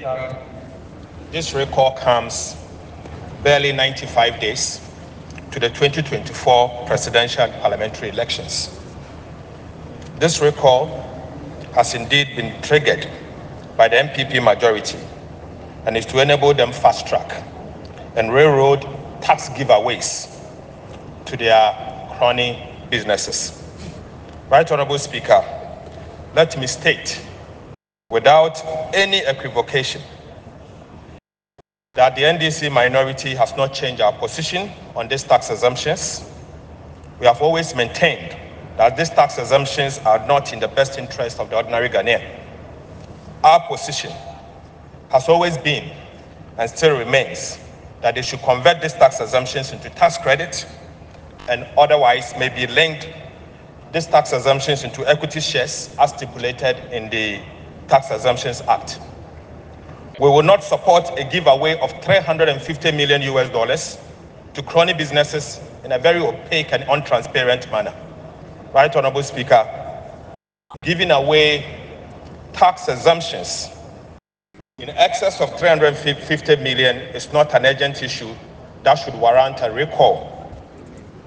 This recall comes barely 95 days to the 2024 presidential and parliamentary elections. This recall has indeed been triggered by the MPP majority and is to enable them fast track and railroad tax giveaways to their crony businesses. Right Honorable Speaker, let me state without any equivocation that the NDC minority has not changed our position on these tax exemptions. We have always maintained that these tax exemptions are not in the best interest of the ordinary Ghanaian. Our position has always been and still remains that they should convert these tax exemptions into tax credit and otherwise maybe linked these tax exemptions into equity shares as stipulated in the Tax Exemptions Act. We will not support a giveaway of $350 million to crony businesses in a very opaque and untransparent manner. Right, Honorable Speaker, giving away tax exemptions in excess of $350 million is not an urgent issue that should warrant a recall